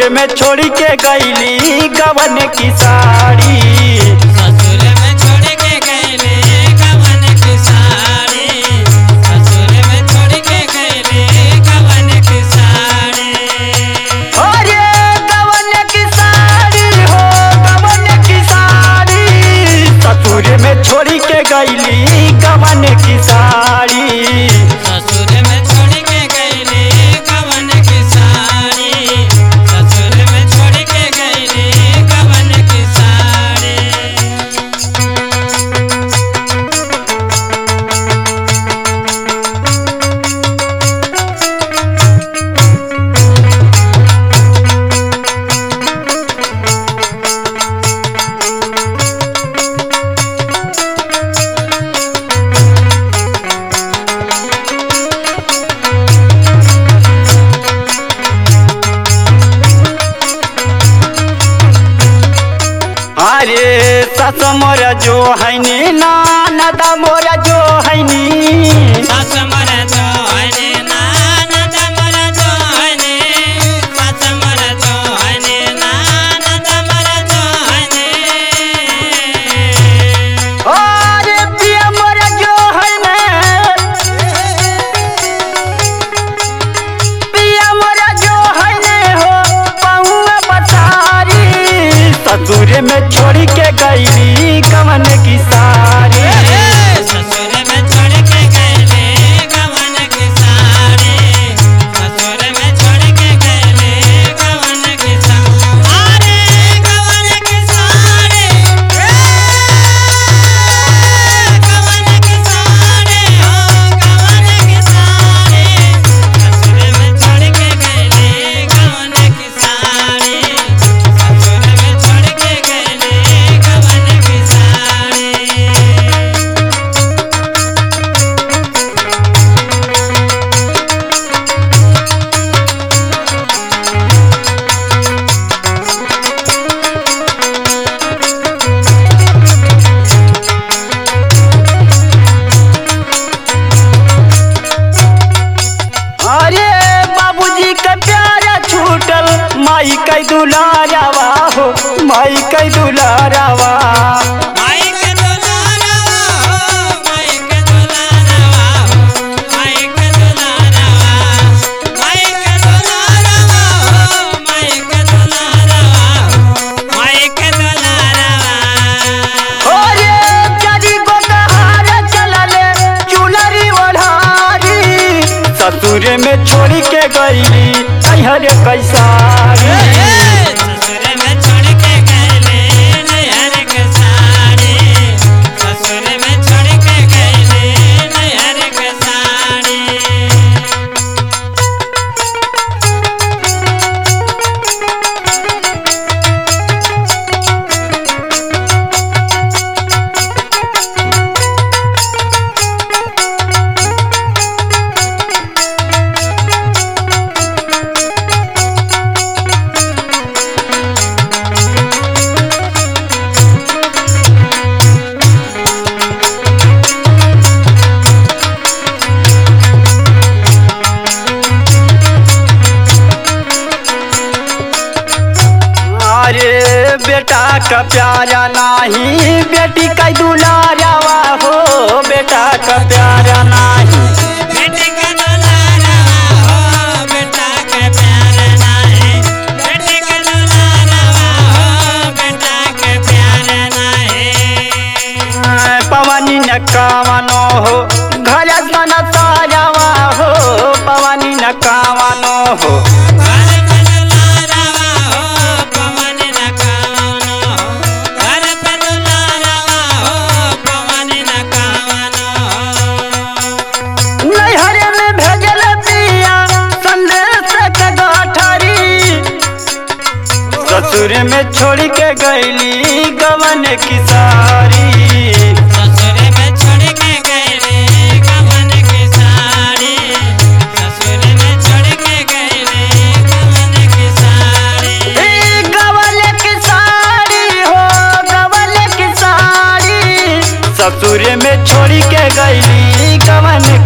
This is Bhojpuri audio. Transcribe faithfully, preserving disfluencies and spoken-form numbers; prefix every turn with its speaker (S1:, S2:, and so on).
S1: ससुर में छोड़ के गईली गवन की साड़ी।
S2: ससुर में छोड़ के गईली गवन की साड़ी। ससुर में छोड़ के गईली गवन की साड़ी।
S1: अरे गवन की साड़ी हो गवन की साड़ी। ससुर में छोड़ के गईली गवन की साड़ी।
S2: ससुर में छोड़ के गईली गवन की साड़ी। ससुर में छोड़ के गईली गवन की साड़ी।
S1: अरे सस मोरा जो है नी ननद मोरा जो है नी।
S2: सस मोरा जो है नी ननद मोरा जो है नी। सस मोरा जो है नी ननद मोरा जो है नी।
S1: अरे पिया मोरा जो है ने पिया मोरा जो है ने हो पहुआ पसारी। ससुर में छोड़ के गईली गवन की साड़ी।
S2: ससुर में छोड़ के गईली गवन की साड़ी। ससुर में छोड़ के गईली गवन की साड़ी। अरे गवन की साड़ी। गवन की साड़ी हो गवन की साड़ी। ससुर में छोड़ के गईली गवन की साड़ी। ससुर में छोड़ के गईली गवन की साड़ी।
S1: अरे बाबूजी का प्यारा छूटल माई कई दुलारावा हो माई कई दुलारावा।
S2: माई के दुलारावा हो माई के दुलारावा हो माई के दुलारावा। माई के दुलारावा हो माई के दुलारावा हो माई के दुलारावा।
S1: अरे जरी को कहार चलले चुनरी ओढ़ारी। ससुर में छोड़ के गईली हरे कैसारी।
S2: ससुर में छोड़ के गईली नैहर के साड़ी। ससुर में छोड़ के गईली नैहर के साड़ी।
S1: अरे बेटा का प्यारा नाही बेटी का दुलारावा हो बेटा का प्यारा नाही।
S2: बेटे का दुलारावा हो बेटा का प्यारा नाही। बेटे का दुलारावा हो बेटा का प्यारा नाही।
S1: पवनी न कावनो हो घर सन सारावा हो पवनी न कावनो हो।
S2: घर पे दुलारावा हो पवन न कावनो हो। घर पे दुलारावा हो पवन न कावनो हो।
S1: नैहर में भेजल पिया संदेश के गाठरी। ससुर में छोड़ के गईली गवन की साड़ी।
S2: ससुर में छोड़ के गईली गवन की साड़ी। ससुर में छोड़ के गईली गवन की साड़ी।
S1: ए गवन की साड़ी हो गवन की साड़ी। ससुर में छोड़ के गईली गवन